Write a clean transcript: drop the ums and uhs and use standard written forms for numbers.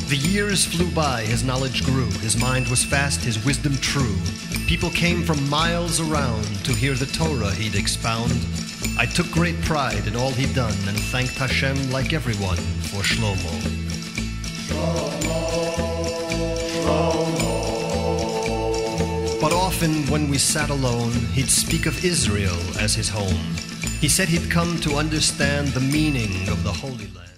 The years flew by, his knowledge grew, his mind was fast, his wisdom true. People came from miles around to hear the Torah he'd expound. I took great pride in all he'd done and thanked Hashem like everyone for Shlomo. But often when we sat alone, he'd speak of Israel as his home. He said he'd come to understand the meaning of the Holy Land.